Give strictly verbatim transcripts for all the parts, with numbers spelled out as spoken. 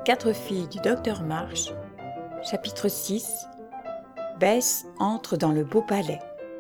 quatre filles du docteur March, chapitre six. Bess entre dans le beau palais.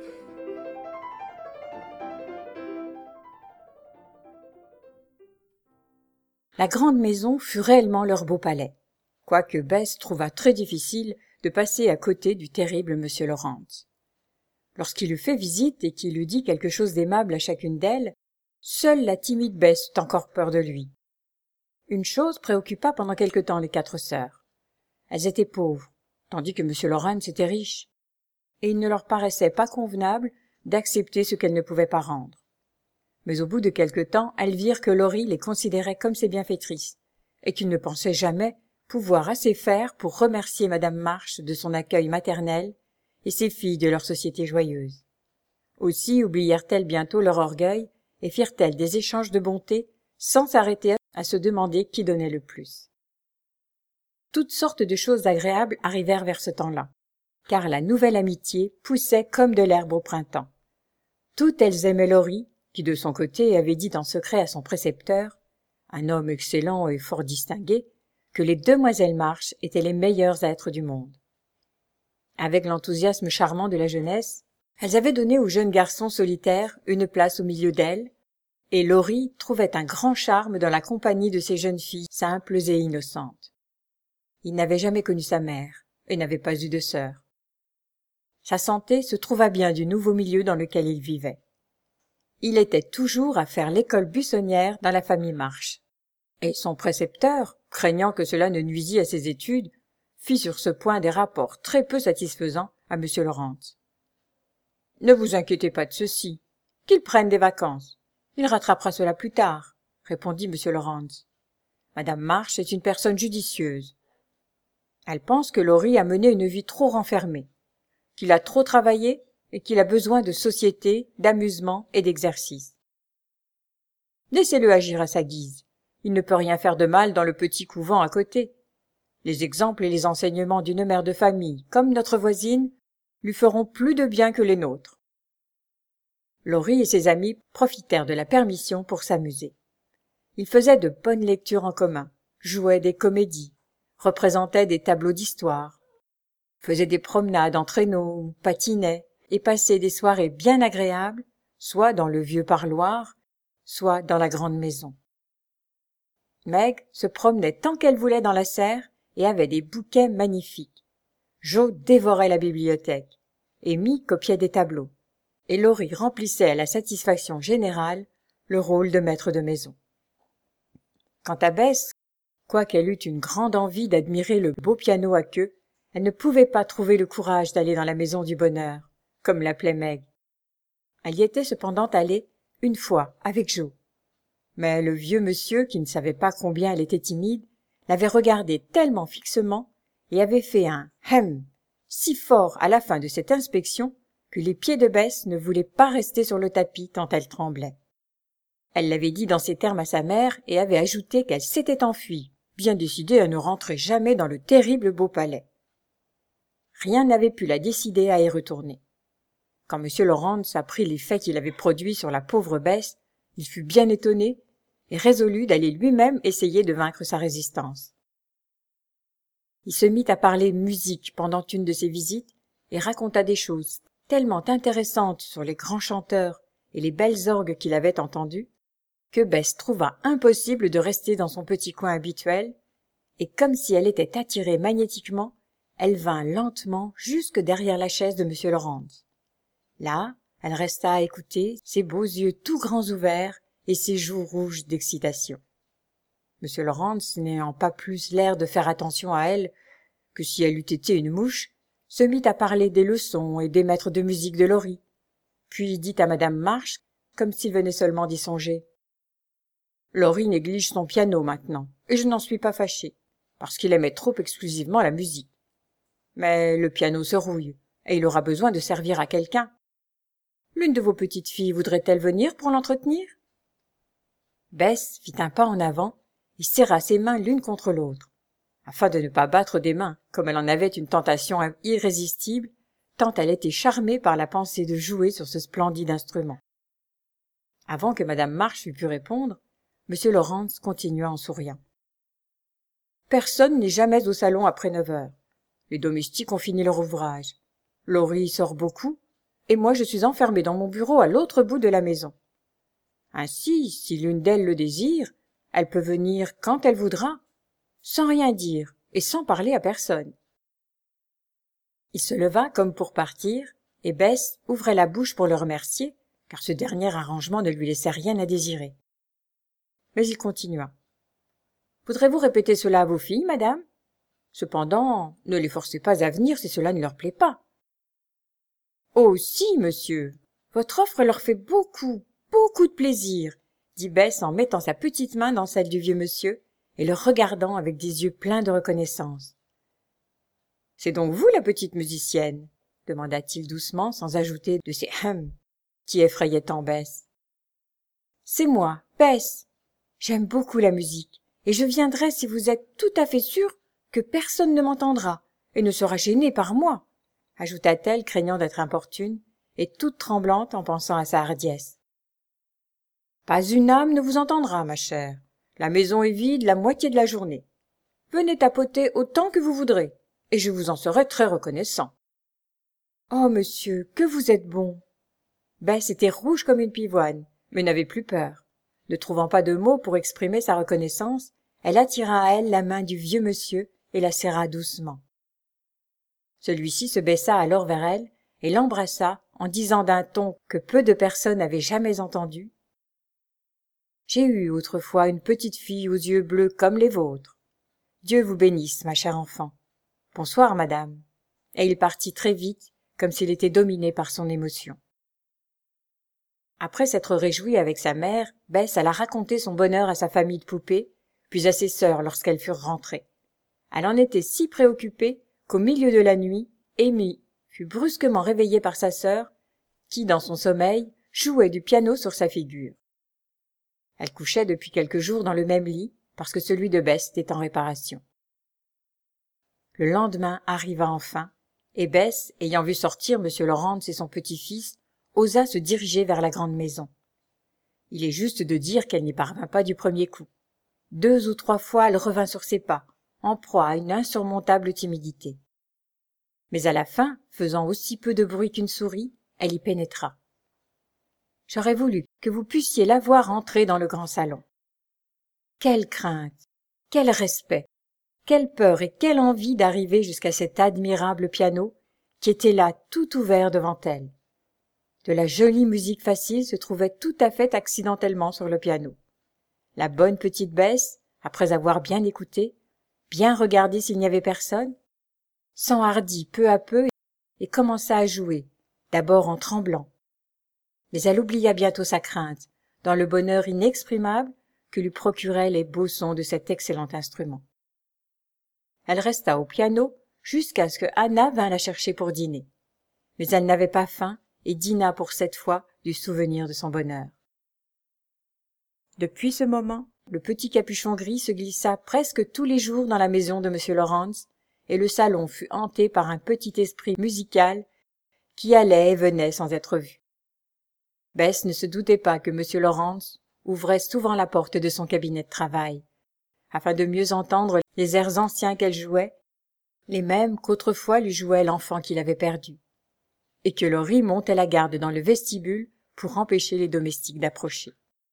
La grande maison fut réellement leur beau palais, quoique Bess trouva très difficile de passer à côté du terrible monsieur Laurent. Lorsqu'il eut fait visite et qu'il eut dit quelque chose d'aimable à chacune d'elles, seule la timide Bess eut encore peur de lui. Une chose préoccupa pendant quelque temps les quatre sœurs. Elles étaient pauvres, tandis que monsieur Laurent était riche, et il ne leur paraissait pas convenable d'accepter ce qu'elles ne pouvaient pas rendre. Mais au bout de quelque temps, elles virent que Laurie les considérait comme ses bienfaitrices, et qu'il ne pensait jamais pouvoir assez faire pour remercier madame March de son accueil maternel et ses filles de leur société joyeuse. Aussi oublièrent-elles bientôt leur orgueil et firent-elles des échanges de bonté sans s'arrêter à se demander qui donnait le plus. Toutes sortes de choses agréables arrivèrent vers ce temps-là, car la nouvelle amitié poussait comme de l'herbe au printemps. Toutes elles aimaient Laurie, qui de son côté avait dit en secret à son précepteur, un homme excellent et fort distingué, que les demoiselles March étaient les meilleurs êtres du monde. Avec l'enthousiasme charmant de la jeunesse, elles avaient donné au jeune garçon solitaire une place au milieu d'elles, et Laurie trouvait un grand charme dans la compagnie de ces jeunes filles simples et innocentes. Il n'avait jamais connu sa mère, et n'avait pas eu de sœur. Sa santé se trouva bien du nouveau milieu dans lequel il vivait. Il était toujours à faire l'école buissonnière dans la famille March, et son précepteur, craignant que cela ne nuisît à ses études, fit sur ce point des rapports très peu satisfaisants à monsieur Laurent. « Ne vous inquiétez pas de ceci, qu'il prenne des vacances. Il rattrapera cela plus tard, » répondit monsieur Laurent. « Madame March est une personne judicieuse. Elle pense que Laurie a mené une vie trop renfermée, qu'il a trop travaillé et qu'il a besoin de société, d'amusement et d'exercice. Laissez-le agir à sa guise. Il ne peut rien faire de mal dans le petit couvent à côté. Les exemples et les enseignements d'une mère de famille, comme notre voisine, lui feront plus de bien que les nôtres. » Laurie et ses amis profitèrent de la permission pour s'amuser. Ils faisaient de bonnes lectures en commun, jouaient des comédies, représentaient des tableaux d'histoire, faisaient des promenades en traîneau, patinaient, et passaient des soirées bien agréables, soit dans le vieux parloir, soit dans la grande maison. Meg se promenait tant qu'elle voulait dans la serre et avait des bouquets magnifiques. Jo dévorait la bibliothèque, et Mie copiait des tableaux, et Laurie remplissait à la satisfaction générale le rôle de maître de maison. Quant à Bess, quoiqu'elle eût une grande envie d'admirer le beau piano à queue, elle ne pouvait pas trouver le courage d'aller dans la maison du bonheur, comme l'appelait Meg. Elle y était cependant allée une fois avec Jo. Mais le vieux monsieur, qui ne savait pas combien elle était timide, l'avait regardée tellement fixement et avait fait un « hem » si fort à la fin de cette inspection que les pieds de Bess ne voulaient pas rester sur le tapis tant elle tremblait. Elle l'avait dit dans ces termes à sa mère et avait ajouté qu'elle s'était enfuie, bien décidée à ne rentrer jamais dans le terrible beau palais. Rien n'avait pu la décider à y retourner. Quand monsieur Laurent apprit l'effet qu'il avait produit sur la pauvre Bess, il fut bien étonné et résolu d'aller lui-même essayer de vaincre sa résistance. Il se mit à parler musique pendant une de ses visites et raconta des choses tellement intéressantes sur les grands chanteurs et les belles orgues qu'il avait entendues, que Bess trouva impossible de rester dans son petit coin habituel, et comme si elle était attirée magnétiquement, elle vint lentement jusque derrière la chaise de monsieur Laurent. Là, elle resta à écouter, ses beaux yeux tout grands ouverts et ses joues rouges d'excitation. monsieur Laurent, n'ayant pas plus l'air de faire attention à elle que si elle eût été une mouche, se mit à parler des leçons et des maîtres de musique de Laurie, puis dit à madame March, comme s'il venait seulement d'y songer. « Laurie néglige son piano maintenant, et je n'en suis pas fâchée, parce qu'il aimait trop exclusivement la musique. Mais le piano se rouille, et il aura besoin de servir à quelqu'un. L'une de vos petites filles voudrait-elle venir pour l'entretenir ?» Bess fit un pas en avant et serra ses mains l'une contre l'autre, afin de ne pas battre des mains, comme elle en avait une tentation irrésistible, tant elle était charmée par la pensée de jouer sur ce splendide instrument. Avant que madame March eût pu répondre, monsieur Laurent continua en souriant. Personne n'est jamais au salon après neuf heures. Les domestiques ont fini leur ouvrage. Laurie sort beaucoup, et moi je suis enfermée dans mon bureau à l'autre bout de la maison. Ainsi, si l'une d'elles le désire, elle peut venir quand elle voudra, sans rien dire et sans parler à personne. » Il se leva comme pour partir, et Bess ouvrait la bouche pour le remercier, car ce dernier arrangement ne lui laissait rien à désirer. Mais il continua. « Voudrez-vous répéter cela à vos filles, madame ? Cependant, ne les forcez pas à venir si cela ne leur plaît pas. »« Oh si, monsieur, votre offre leur fait beaucoup, beaucoup de plaisir, » dit Bess en mettant sa petite main dans celle du vieux monsieur et le regardant avec des yeux pleins de reconnaissance. « C'est donc vous la petite musicienne ?» demanda-t-il doucement sans ajouter de ces « hum » qui effrayaient tant Bess. « C'est moi, Bess. J'aime beaucoup la musique, et je viendrai si vous êtes tout à fait sûre que personne ne m'entendra et ne sera gêné par moi, » ajouta-t-elle craignant d'être importune et toute tremblante en pensant à sa hardiesse. « Pas une âme ne vous entendra, ma chère. La maison est vide la moitié de la journée. Venez tapoter autant que vous voudrez, et je vous en serai très reconnaissant. »« Oh, monsieur, que vous êtes bon !» Bess était rouge comme une pivoine, mais n'avait plus peur. Ne trouvant pas de mots pour exprimer sa reconnaissance, elle attira à elle la main du vieux monsieur et la serra doucement. Celui-ci se baissa alors vers elle et l'embrassa en disant d'un ton que peu de personnes avaient jamais entendu. « J'ai eu autrefois une petite fille aux yeux bleus comme les vôtres. Dieu vous bénisse, ma chère enfant. Bonsoir, madame. » Et il partit très vite, comme s'il était dominé par son émotion. Après s'être réjouie avec sa mère, Bess alla raconter son bonheur à sa famille de poupées, puis à ses sœurs lorsqu'elles furent rentrées. Elle en était si préoccupée qu'au milieu de la nuit, Amy fut brusquement réveillée par sa sœur, qui, dans son sommeil, jouait du piano sur sa figure. Elle couchait depuis quelques jours dans le même lit, parce que celui de Bess était en réparation. Le lendemain arriva enfin, et Bess, ayant vu sortir M. Laurence et son petit-fils, osa se diriger vers la grande maison. Il est juste de dire qu'elle n'y parvint pas du premier coup. Deux ou trois fois elle revint sur ses pas, en proie à une insurmontable timidité. Mais à la fin, faisant aussi peu de bruit qu'une souris, elle y pénétra. J'aurais voulu que vous puissiez la voir entrer dans le grand salon. Quelle crainte, quel respect, quelle peur et quelle envie d'arriver jusqu'à cet admirable piano qui était là tout ouvert devant elle. De la jolie musique facile se trouvait tout à fait accidentellement sur le piano. La bonne petite Bess, après avoir bien écouté, bien regardé s'il n'y avait personne, s'enhardit peu à peu et commença à jouer, d'abord en tremblant. Mais elle oublia bientôt sa crainte, dans le bonheur inexprimable que lui procuraient les beaux sons de cet excellent instrument. Elle resta au piano jusqu'à ce que Anna vînt la chercher pour dîner. Mais elle n'avait pas faim et dîna pour cette fois du souvenir de son bonheur. Depuis ce moment, le petit capuchon gris se glissa presque tous les jours dans la maison de M. Laurence, et le salon fut hanté par un petit esprit musical qui allait et venait sans être vu. Bess ne se doutait pas que M. Laurence ouvrait souvent la porte de son cabinet de travail, afin de mieux entendre les airs anciens qu'elle jouait, les mêmes qu'autrefois lui jouait l'enfant qu'il avait perdu, et que Laurie montait la garde dans le vestibule pour empêcher les domestiques d'approcher.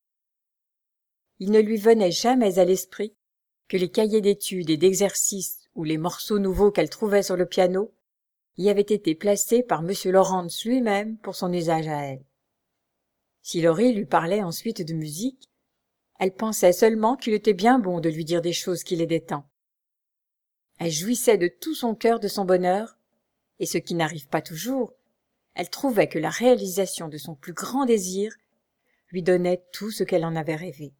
Il ne lui venait jamais à l'esprit que les cahiers d'études et d'exercices ou les morceaux nouveaux qu'elle trouvait sur le piano y avaient été placés par M. Laurence lui-même pour son usage à elle. Si Laurie lui parlait ensuite de musique, elle pensait seulement qu'il était bien bon de lui dire des choses qui l'aidaient tant. Elle jouissait de tout son cœur de son bonheur, et ce qui n'arrive pas toujours, elle trouvait que la réalisation de son plus grand désir lui donnait tout ce qu'elle en avait rêvé.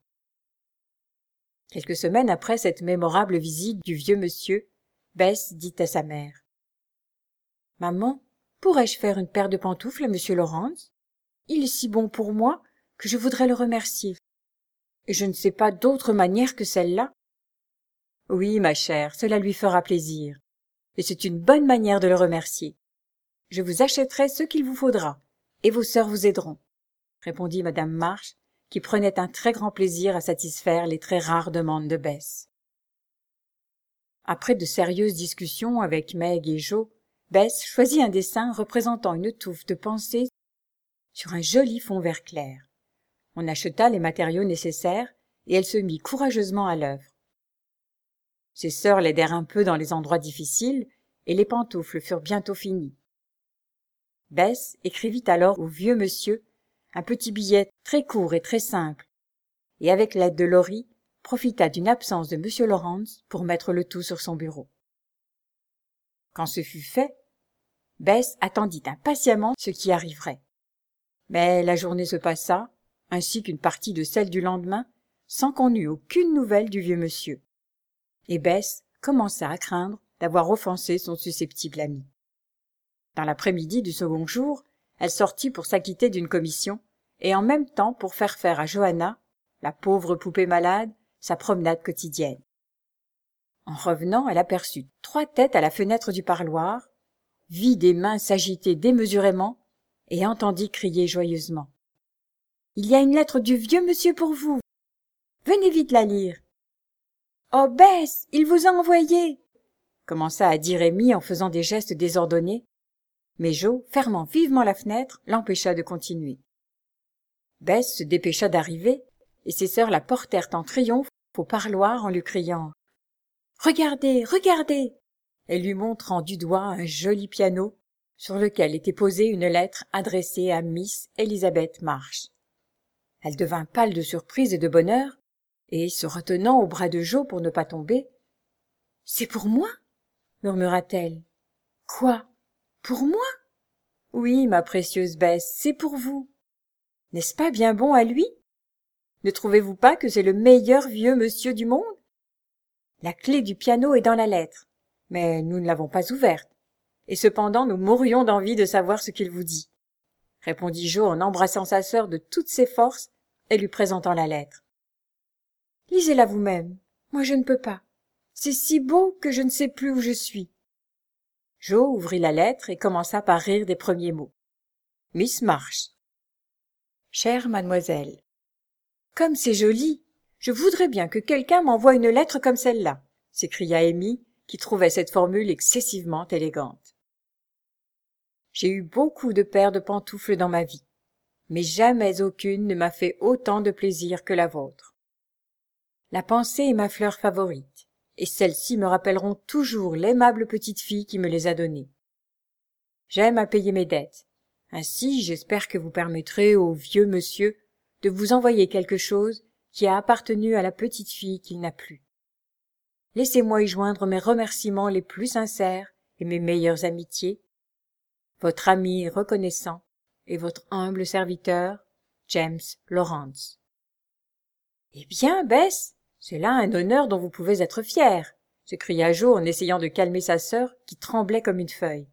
Quelques semaines après cette mémorable visite du vieux monsieur, Bess dit à sa mère. « Maman, pourrais-je faire une paire de pantoufles à monsieur Laurence ? Il est si bon pour moi que je voudrais le remercier. Et je ne sais pas d'autre manière que celle-là. » « Oui, ma chère, cela lui fera plaisir. Et c'est une bonne manière de le remercier. Je vous achèterai ce qu'il vous faudra, et vos sœurs vous aideront, » répondit madame March, qui prenait un très grand plaisir à satisfaire les très rares demandes de Bess. Après de sérieuses discussions avec Meg et Jo, Bess choisit un dessin représentant une touffe de pensée sur un joli fond vert clair. On acheta les matériaux nécessaires et elle se mit courageusement à l'œuvre. Ses sœurs l'aidèrent un peu dans les endroits difficiles et les pantoufles furent bientôt finies. Bess écrivit alors au vieux monsieur un petit billet très court et très simple, et avec l'aide de Laurie, profita d'une absence de monsieur Laurence pour mettre le tout sur son bureau. Quand ce fut fait, Bess attendit impatiemment ce qui arriverait. Mais la journée se passa, ainsi qu'une partie de celle du lendemain, sans qu'on eût aucune nouvelle du vieux monsieur. Et Bess commença à craindre d'avoir offensé son susceptible ami. Dans l'après-midi du second jour, elle sortit pour s'acquitter d'une commission, et en même temps pour faire faire à Johanna, la pauvre poupée malade, sa promenade quotidienne. En revenant, elle aperçut trois têtes à la fenêtre du parloir, vit des mains s'agiter démesurément, et entendit crier joyeusement. « Il y a une lettre du vieux monsieur pour vous. Venez vite la lire. »« Oh, Bess, il vous a envoyé !» commença à dire Amy en faisant des gestes désordonnés, mais Jo, fermant vivement la fenêtre, l'empêcha de continuer. Bess se dépêcha d'arriver, et ses sœurs la portèrent en triomphe au parloir en lui criant « Regardez, regardez !» et lui montrant du doigt un joli piano sur lequel était posée une lettre adressée à Miss Elizabeth Marsh. Elle devint pâle de surprise et de bonheur, et, se retenant au bras de Jo pour ne pas tomber, « C'est pour moi ?» murmura-t-elle. « Quoi ? Pour moi ? » ?»« Oui, ma précieuse Bess, c'est pour vous. N'est-ce pas bien bon à lui ? Ne trouvez-vous pas que c'est le meilleur vieux monsieur du monde ? La clé du piano est dans la lettre, mais nous ne l'avons pas ouverte, et cependant nous mourrions d'envie de savoir ce qu'il vous dit, » répondit Jo en embrassant sa sœur de toutes ses forces et lui présentant la lettre. « Lisez-la vous-même, moi je ne peux pas. C'est si beau que je ne sais plus où je suis. » Jo ouvrit la lettre et commença par rire des premiers mots. Miss Marsh. « Chère mademoiselle, comme c'est joli, je voudrais bien que quelqu'un m'envoie une lettre comme celle-là, » s'écria Amy, qui trouvait cette formule excessivement élégante. « J'ai eu beaucoup de paires de pantoufles dans ma vie, mais jamais aucune ne m'a fait autant de plaisir que la vôtre. La pensée est ma fleur favorite, et celles-ci me rappelleront toujours l'aimable petite fille qui me les a données. J'aime à payer mes dettes, ainsi j'espère que vous permettrez au vieux monsieur de vous envoyer quelque chose qui a appartenu à la petite fille qu'il n'a plus. Laissez-moi y joindre mes remerciements les plus sincères et mes meilleures amitiés. Votre ami reconnaissant et votre humble serviteur, James Lawrence. » « Eh bien, Bess, c'est là un honneur dont vous pouvez être fière, » s'écria Jo en essayant de calmer sa sœur qui tremblait comme une feuille.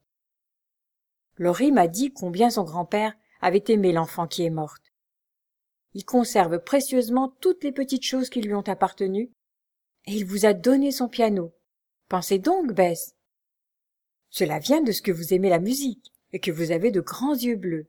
« Laurie m'a dit combien son grand-père avait aimé l'enfant qui est morte. Il conserve précieusement toutes les petites choses qui lui ont appartenu, et il vous a donné son piano. Pensez donc, Bess. Cela vient de ce que vous aimez la musique, et que vous avez de grands yeux bleus.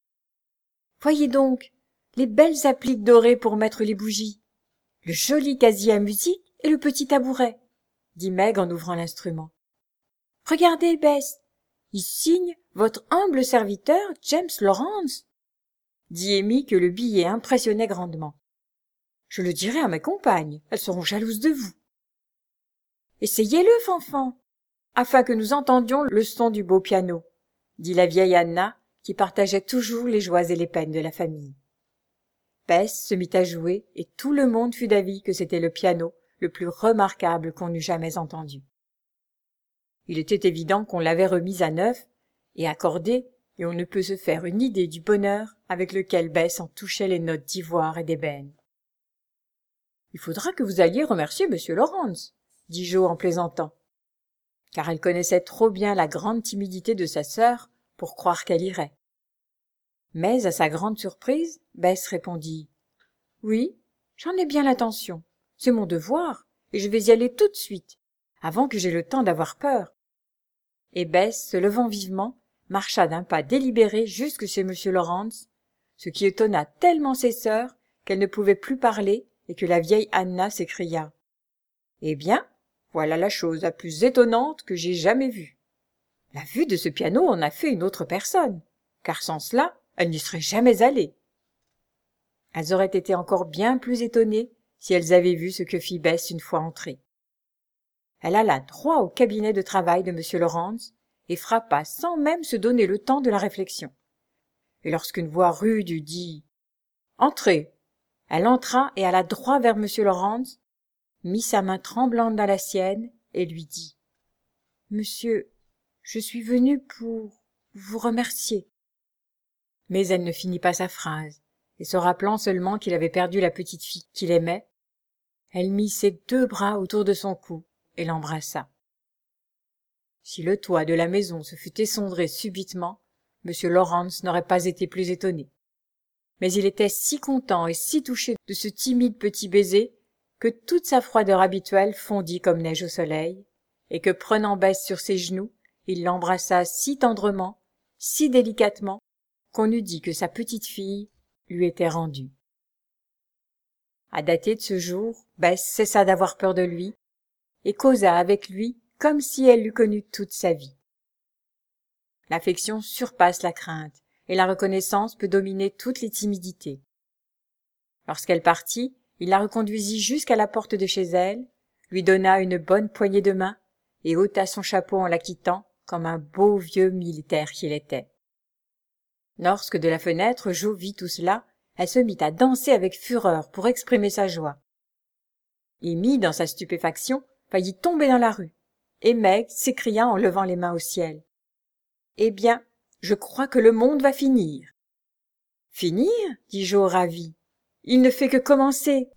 Voyez donc, les belles appliques dorées pour mettre les bougies, le joli casier à musique et le petit tabouret, » dit Meg en ouvrant l'instrument. « Regardez, Bess, il signe votre humble serviteur, James Lawrence, » dit Amy que le billet impressionnait grandement. « Je le dirai à mes compagnes, elles seront jalouses de vous. »« Essayez-le, fanfan, afin que nous entendions le son du beau piano, » dit la vieille Anna, qui partageait toujours les joies et les peines de la famille. Bess se mit à jouer, et tout le monde fut d'avis que c'était le piano le plus remarquable qu'on eût jamais entendu. Il était évident qu'on l'avait remis à neuf et accordé, et on ne peut se faire une idée du bonheur avec lequel Bess en touchait les notes d'ivoire et d'ébène. « Il faudra que vous alliez remercier monsieur Lawrence, » dit Jo en plaisantant, car elle connaissait trop bien la grande timidité de sa sœur pour croire qu'elle irait. Mais, à sa grande surprise, Bess répondit « Oui, j'en ai bien l'intention. C'est mon devoir, et je vais y aller tout de suite, avant que j'aie le temps d'avoir peur. » Et Bess, se levant vivement, marcha d'un pas délibéré jusque chez monsieur Lawrence, ce qui étonna tellement ses sœurs qu'elles ne pouvaient plus parler et que la vieille Anna s'écria « Eh bien, Voilà la chose la plus étonnante que j'ai jamais vue. La vue de ce piano en a fait une autre personne, car sans cela, elle n'y serait jamais allée. » Elles auraient été encore bien plus étonnées si elles avaient vu ce que fit Bess une fois entrée. Elle alla droit au cabinet de travail de M. Laurens et frappa sans même se donner le temps de la réflexion. Et lorsqu'une voix rude eut dit « Entrez !» elle entra et alla droit vers M. Laurens, mit sa main tremblante dans la sienne et lui dit « Monsieur, je suis venue pour vous remercier. » Mais elle ne finit pas sa phrase, et se rappelant seulement qu'il avait perdu la petite fille qu'il aimait, elle mit ses deux bras autour de son cou et l'embrassa. Si le toit de la maison se fût effondré subitement, M. Laurens n'aurait pas été plus étonné. Mais il était si content et si touché de ce timide petit baiser que toute sa froideur habituelle fondit comme neige au soleil, et que prenant Bess sur ses genoux, il l'embrassa si tendrement, si délicatement, qu'on eût dit que sa petite fille lui était rendue. À dater de ce jour, Bess cessa d'avoir peur de lui, et causa avec lui comme si elle l'eût connu toute sa vie. L'affection surpasse la crainte, et la reconnaissance peut dominer toutes les timidités. Lorsqu'elle partit, il la reconduisit jusqu'à la porte de chez elle, lui donna une bonne poignée de main, et ôta son chapeau en la quittant, comme un beau vieux militaire qu'il était. Lorsque de la fenêtre Jo vit tout cela, elle se mit à danser avec fureur pour exprimer sa joie. Amy, dans sa stupéfaction, faillit tomber dans la rue, et Meg s'écria en levant les mains au ciel. « Eh bien, je crois que le monde va finir. »« Finir ?» dit Jo ravi. « Il ne fait que commencer.